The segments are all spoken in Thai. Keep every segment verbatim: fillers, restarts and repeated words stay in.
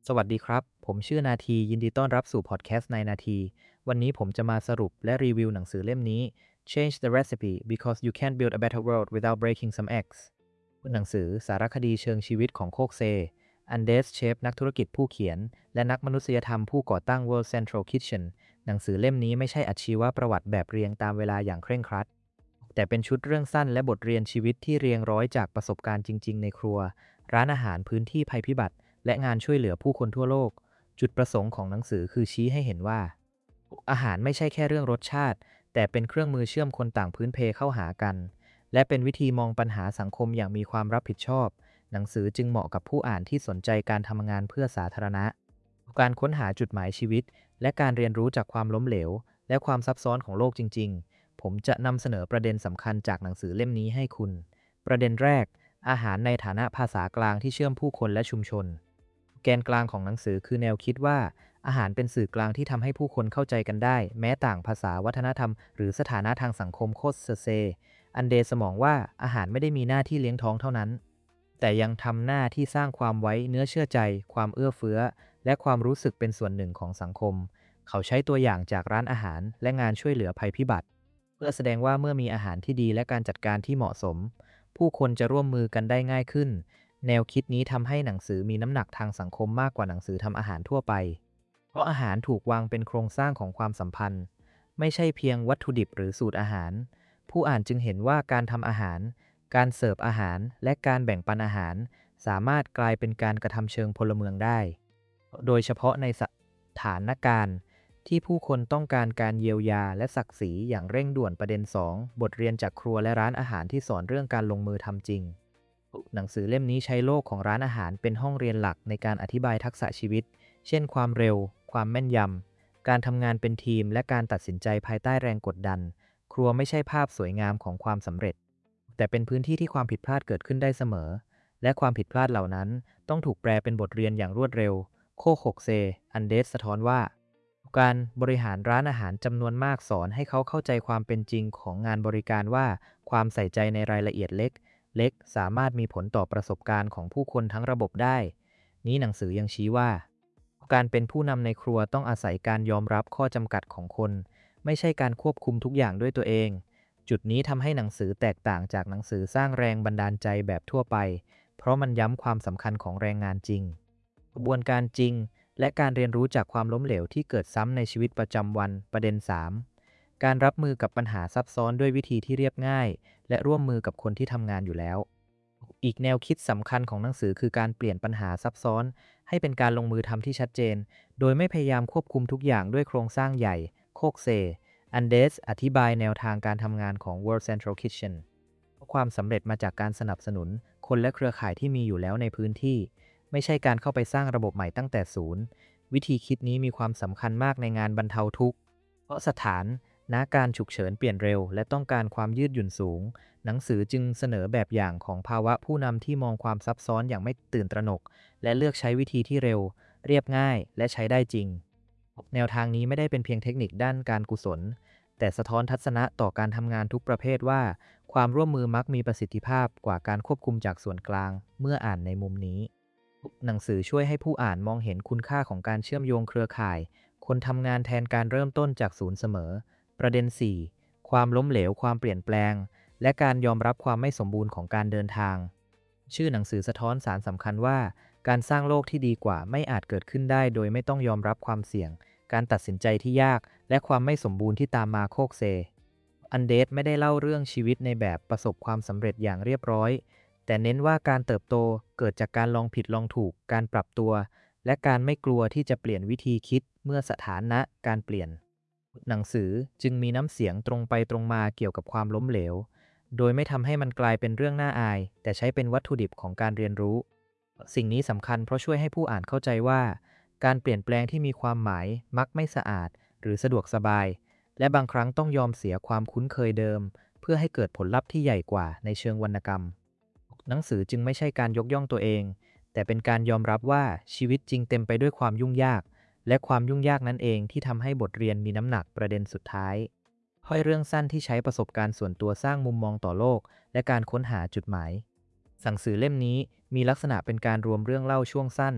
สวัสดีครับผมชื่อนาทียินดีต้อนรับสู่พอดแคสต์ในนาทีวันนี้ผมจะมาสรุปและรีวิวหนังสือเล่มนี้ Change the Recipe because you can't build a better world without breaking some eggs หนังสือสารคดีเชิงชีวิตของโคกเซอันเดสเชฟนักธุรกิจผู้เขียนและนักมนุษยธรรมผู้ก่อตั้ง World Central Kitchen หนังสือเล่มนี้ไม่ใช่อาชีวประวัติแบบเรียงตามเวลาอย่างเคร่งครัดแต่เป็นชุดเรื่องสั้นและบทเรียนชีวิตที่เรียงร้อยจากประสบการณ์จริงๆในครัวร้านอาหารพื้นที่ภัยพิบัติและงานช่วยเหลือผู้คนทั่วโลก จุดประสงค์ของหนังสือคือชี้ให้เห็นว่าอาหารไม่ใช่แค่เรื่องรสชาติแต่เป็นเครื่องมือเชื่อมคนต่างพื้นเพเข้าหากันและเป็นวิธีมองปัญหาสังคมอย่างมีความรับผิดชอบหนังสือจึงเหมาะกับผู้อ่านที่สนใจการทำงานเพื่อสาธารณะการค้นหาจุดหมายชีวิตและการเรียนรู้จากความล้มเหลวและความซับซ้อนของโลกจริงๆผมจะนำเสนอประเด็นสำคัญจากหนังสือเล่มนี้ให้คุณประเด็นแรกอาหารในฐานะภาษากลางที่เชื่อมผู้คนและชุมชน แกนกลางของหนังสือคือแนวคิดว่าอาหารเป็นสื่อกลางที่ทำให้ผู้คนเข้าใจกันได้แม้ต่างภาษาวัฒนธรรมหรือสถานะทางสังคมโคสเซอันเดสมองว่าอาหารไม่ได้มีหน้าที่เลี้ยงท้องเท่านั้นแต่ยังทำหน้าที่สร้างความไว้เนื้อเชื่อใจความเอื้อเฟื้อและความรู้สึกเป็นส่วนหนึ่งของสังคมเขาใช้ตัวอย่างจากร้านอาหารและงานช่วยเหลือภัยพิบัติเพื่อแสดงว่าเมื่อมีอาหารที่ดีและการจัดการที่เหมาะสมผู้คนจะร่วมมือกันได้ง่ายขึ้น แนวคิดนี้ทำให้หนังสือมีน้ำหนักทางสังคมมากกว่าหนังสือทำอาหารทั่วไป เพราะอาหารถูกวางเป็นโครงสร้างของความสัมพันธ์ ไม่ใช่เพียงวัตถุดิบหรือสูตรอาหาร ผู้อ่านจึงเห็นว่าการทำอาหาร การเสิร์ฟอาหาร และการแบ่งปันอาหาร สามารถกลายเป็นการกระทำเชิงพลเมืองได้ โดยเฉพาะในสถานการณ์ที่ผู้คนต้องการการเยียวยาและศักดิ์ศรีอย่างเร่งด่วนประเด็นสองบทเรียนจากครัวและร้านอาหารที่สอนเรื่องการลงมือทำจริง หนังสือเล่มนี้ใช้โลกของร้านอาหารเป็นห้องเรียนหลักในการอธิบายทักษะชีวิต เช่นความเร็ว ความแม่นยำ การทำงานเป็นทีมและการตัดสินใจภายใต้แรงกดดัน ครัวไม่ใช่ภาพสวยงามของความสำเร็จ แต่เป็นพื้นที่ที่ความผิดพลาดเกิดขึ้นได้เสมอ และความผิดพลาดเหล่านั้นต้องถูกแปลเป็นบทเรียนอย่างรวดเร็ว โคโคกเซ อันเดสสะท้อนว่า การบริหารร้านอาหารจำนวนมากสอนให้เขาเข้าใจความเป็นจริงของงานบริการว่าความใส่ใจในรายละเอียดเล็ก เล็กสามารถมีผลต่อประสบการณ์ของผู้คนทั้งระบบได้ นี้หนังสือยังชี้ว่า การเป็นผู้นำในครัวต้องอาศัยการยอมรับข้อจำกัดของคน ไม่ใช่การควบคุมทุกอย่างด้วยตัวเอง จุดนี้ทำให้หนังสือแตกต่างจากหนังสือสร้างแรงบันดาลใจแบบทั่วไป เพราะมันย้ำความสำคัญของแรงงานจริงกระบวนการจริง และการเรียนรู้จากความล้มเหลวที่เกิดซ้ำในชีวิตประจำวันประเด็นสามการรับมือกับปัญหาซับซ้อนด้วยวิธีที่เรียบง่าย และร่วมมือกับคนที่ทำงานอยู่แล้ว อีกแนวคิดสำคัญของหนังสือคือการเปลี่ยนปัญหาซับซ้อนให้เป็นการลงมือทำที่ชัดเจน โดยไม่พยายามควบคุมทุกอย่างด้วยโครงสร้างใหญ่ โคกเซ อันเดสอธิบายแนวทางการทำงานของ World Central Kitchen ความสำเร็จมาจากการสนับสนุนคนและเครือข่ายที่มีอยู่แล้วในพื้นที่ ไม่ใช่การเข้าไปสร้างระบบใหม่ตั้งแต่ศูนย์ วิธีคิดนี้มีความสำคัญมากในงานบรรเทาทุกข์ เพราะสถานณการฉุกเฉินเปลี่ยนเร็วและต้องการความยืดหยุ่นสูง หนังสือจึงเสนอแบบอย่างของภาวะผู้นำที่มองความซับซ้อนอย่างไม่ตื่นตระหนก และเลือกใช้วิธีที่เร็ว เรียบง่าย และใช้ได้จริง แนวทางนี้ไม่ได้เป็นเพียงเทคนิคด้านการกุศล แต่สะท้อนทัศนะต่อการทำงานทุกประเภทว่า ความร่วมมือมักมีประสิทธิภาพกว่าการควบคุมจากส่วนกลางเมื่ออ่านในมุมนี้ หนังสือช่วยให้ผู้อ่านมองเห็นคุณค่าของการเชื่อมโยงเครือข่าย คนทำงานแทนการเริ่มต้นจากศูนย์เสมอ ประเด็น สี่ ความล้มเหลวความเปลี่ยนแปลง และการยอมรับความไม่สมบูรณ์ของการเดินทาง ชื่อหนังสือสะท้อนสารสำคัญว่า การสร้างโลกที่ดีกว่าไม่อาจเกิดขึ้นได้โดยไม่ต้องยอมรับความเสี่ยง การตัดสินใจที่ยาก และความไม่สมบูรณ์ที่ตามมาโคกเซ อันเดสไม่ได้เล่าเรื่องชีวิตในแบบประสบความสำเร็จอย่างเรียบร้อย แต่เน้นว่าการเติบโตเกิดจากการลองผิดลองถูก การปรับตัว และการไม่กลัวที่จะเปลี่ยนวิธีคิดเมื่อสถานะการเปลี่ยน หนังสือจึงมีน้ำเสียงตรงไปตรงมาเกี่ยวกับความล้มเหลว โดยไม่ทำให้มันกลายเป็นเรื่องน่าอาย แต่ใช้เป็นวัตถุดิบของการเรียนรู้ สิ่งนี้สำคัญเพราะช่วยให้ผู้อ่านเข้าใจว่า การเปลี่ยนแปลงที่มีความหมายมักไม่สะอาดหรือสะดวกสบาย และบางครั้งต้องยอมเสียความคุ้นเคยเดิม เพื่อให้เกิดผลลัพธ์ที่ใหญ่กว่าในเชิงวรรณกรรม หนังสือจึงไม่ใช่การยกย่องตัวเอง แต่เป็นการยอมรับว่าชีวิตจริงเต็มไปด้วยความยุ่งยาก และความยุ่งยากนั้นเองที่ทำให้บทเรียนมีน้ำหนักประเด็นสุดท้ายห้อยเรื่องสั้นที่ใช้ประสบการณ์ส่วนตัวสร้างมุมมองต่อโลก และการค้นหาจุดหมายหนังสือเล่มนี้มีลักษณะเป็นการรวมเรื่องเล่าช่วงสั้น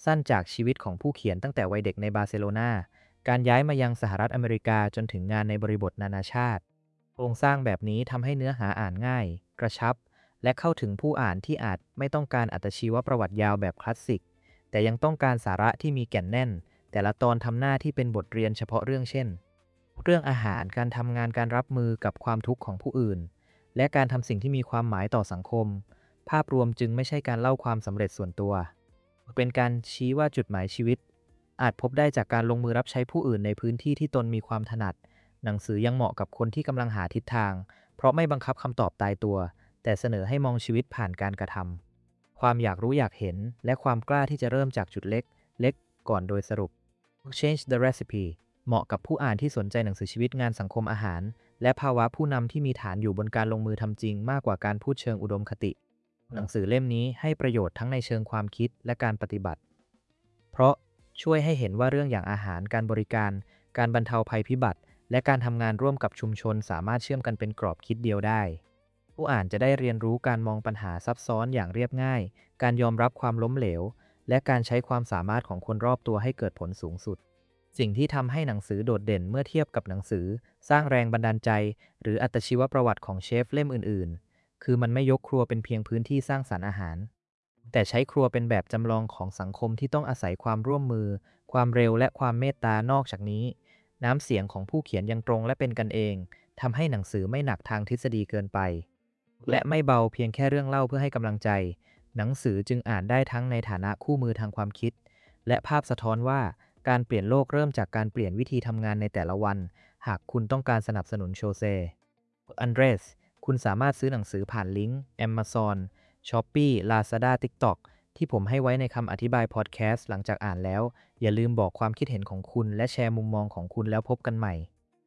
สั้นจากชีวิตของผู้เขียนตั้งแต่วัยเด็กในบาร์เซโลนาการย้ายมายังสหรัฐอเมริกาจนถึงงานในบริบทนานาชาติโครงสร้างแบบนี้ทำให้เนื้อหาอ่านง่ายกระชับและเข้าถึงผู้อ่านที่อาจไม่ต้องการอัตชีวประวัติยาวแบบคลาสสิกแต่ยังต้องการสาระที่มีแก่นแน่นแต่ละตอนทำหน้าที่เป็นบทเรียนเฉพาะเรื่องเช่นเรื่องอาหารการทำงานการรับมือกับความทุกข์ของผู้อื่นและการทำสิ่งที่มีความหมายต่อสังคมภาพรวมจึงไม่ใช่การเล่าความสำเร็จส่วนตัวเป็นการชี้ว่าจุดหมายชีวิตอาจพบได้จากการลงมือรับใช้ผู้อื่นในพื้นที่ที่ตนมีความถนัดหนังสือยังเหมาะกับคนที่กำลังหาทิศทางเพราะไม่บังคับคำตอบตายตัวแต่เสนอให้มองชีวิตผ่านการกระทำความอยากรู้อยากเห็นและความกล้าที่จะเริ่มจากจุดเล็กเล็กก่อนโดยสรุป Change the recipe เหมาะกับผู้อ่านที่สนใจหนังสือชีวิตงานสังคมอาหารและภาวะผู้นำที่มีฐานอยู่บนการลงมือทำจริงมากกว่าการพูดเชิงอุดมคติหนังสือเล่มนี้ให้ประโยชน์ทั้งในเชิงความคิดและการปฏิบัติเพราะช่วยให้เห็นว่าเรื่องอย่างอาหารการบริการการบรรเทาภัยพิบัติและการทำงานร่วมกับชุมชนสามารถเชื่อมกันเป็นกรอบคิดเดียวได้ผู้อ่านจะได้เรียนรู้การมองปัญหาซับซ้อนอย่างเรียบง่ายการยอมรับความล้มเหลวและการใช้ความสามารถของคนรอบตัวให้เกิดผลสูงสุดสิ่งที่ทำให้หนังสือโดดเด่นเมื่อเทียบกับหนังสือสร้างแรงบันดาลใจหรืออัตชีวประวัติของเชฟเล่มอื่นๆคือมันไม่ยกครัวเป็นเพียงพื้นที่สร้างสรรค์อาหารแต่ใช้ครัวเป็นแบบจำลองของสังคมที่ต้องอาศัยความร่วมมือความเร็วและความเมตตานอกจากนี้น้ำเสียงของผู้เขียนยังตรงและเป็นกันเองทำให้หนังสือไม่หนักทางทฤษฎีเกินไปและไม่เบาเพียงแค่เรื่องเล่าเพื่อให้กำลังใจหนังสือจึงอ่านได้ทั้งในฐานะคู่มือทางความคิดและภาพสะท้อนว่าการเปลี่ยนโลกเริ่มจากการเปลี่ยนวิธีทำงานในแต่ละวันหากคุณต้องการสนับสนุนโชเซอันเดรสคุณสามารถซื้อหนังสือผ่านลิงก์ Amazon Shopee Lazada TikTok ที่ผมให้ไว้ในคำอธิบายพอดแคสต์หลังจากอ่านแล้วอย่าลืมบอกความคิดเห็นของคุณและแชร์มุมมองของคุณแล้วพบกันใหม่